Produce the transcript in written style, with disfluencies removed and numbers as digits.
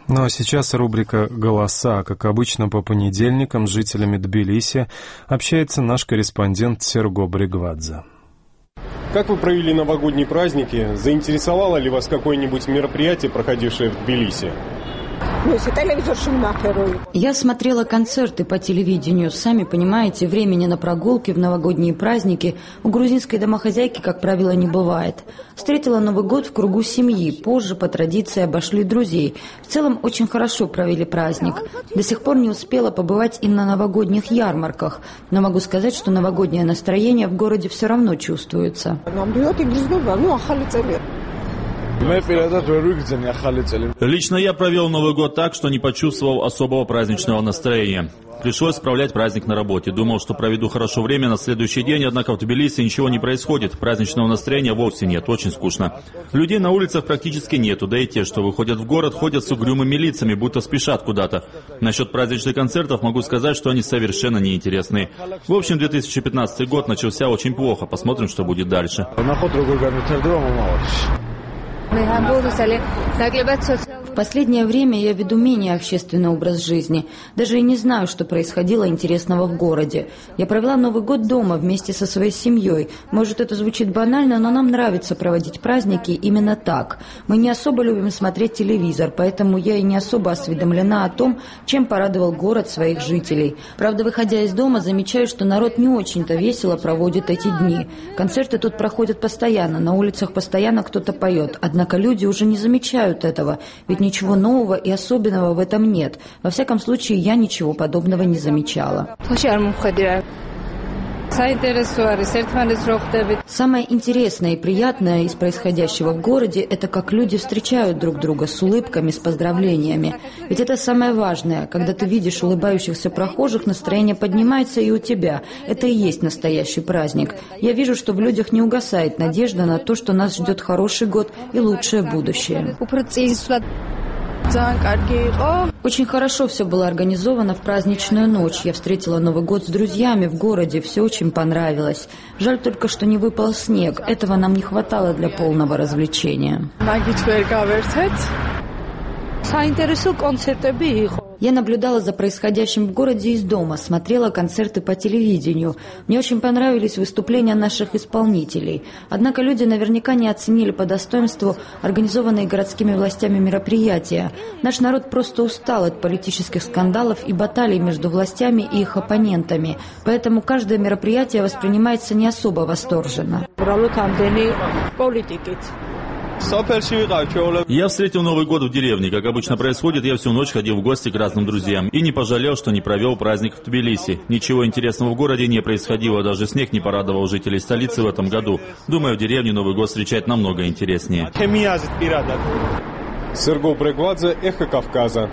Ну а сейчас рубрика «Голоса». Как обычно, по понедельникам с жителями Тбилиси общается наш корреспондент Серго Бригвадзе. Как вы провели новогодние праздники? Заинтересовало ли вас какое-нибудь мероприятие, проходившее в Тбилиси? Я смотрела концерты по телевидению. Сами понимаете, времени на прогулки в новогодние праздники у грузинской домохозяйки, как правило, не бывает. Встретила Новый год в кругу семьи. Позже, по традиции, обошли друзей. В целом, очень хорошо провели праздник. До сих пор не успела побывать и на новогодних ярмарках. Но могу сказать, что новогоднее настроение в городе все равно чувствуется. Лично я провел Новый год так, что не почувствовал особого праздничного настроения. Пришлось справлять праздник на работе. Думал, что проведу хорошо время на следующий день, однако в Тбилиси ничего не происходит. Праздничного настроения вовсе нет, очень скучно. Людей на улицах практически нету, да и те, что выходят в город, ходят с угрюмыми лицами, будто спешат куда-то. Насчет праздничных концертов могу сказать, что они совершенно неинтересны. В общем, 2015 год начался очень плохо. Посмотрим, что будет дальше. В последнее время я веду менее общественный образ жизни. Даже и не знаю, что происходило интересного в городе. Я провела Новый год дома вместе со своей семьей. Может, это звучит банально, но нам нравится проводить праздники именно так. Мы не особо любим смотреть телевизор, поэтому я и не особо осведомлена о том, чем порадовал город своих жителей. Правда, выходя из дома, замечаю, что народ не очень-то весело проводит эти дни. Концерты тут проходят постоянно, на улицах постоянно кто-то поет. Однако люди уже не замечают этого, ведь ничего нового и особенного в этом нет. Во всяком случае, я ничего подобного не замечала. Самое интересное и приятное из происходящего в городе – это как люди встречают друг друга с улыбками, с поздравлениями. Ведь это самое важное. Когда ты видишь улыбающихся прохожих, настроение поднимается и у тебя. Это и есть настоящий праздник. Я вижу, что в людях не угасает надежда на то, что нас ждет хороший год и лучшее будущее. Очень хорошо все было организовано в праздничную ночь. Я встретила Новый год с друзьями в городе, все очень понравилось. Жаль только, что не выпал снег. Этого нам не хватало для полного развлечения. Я наблюдала за происходящим в городе из дома, смотрела концерты по телевидению. Мне очень понравились выступления наших исполнителей. Однако люди наверняка не оценили по достоинству организованные городскими властями мероприятия. Наш народ просто устал от политических скандалов и баталий между властями и их оппонентами. Поэтому каждое мероприятие воспринимается не особо восторженно. Я встретил Новый год в деревне. Как обычно происходит, я всю ночь ходил в гости к разным друзьям и не пожалел, что не провел праздник в Тбилиси. Ничего интересного в городе не происходило, даже снег не порадовал жителей столицы в этом году. Думаю, в деревне Новый год встречать намного интереснее. Серго Бригвадзе, Эхо Кавказа.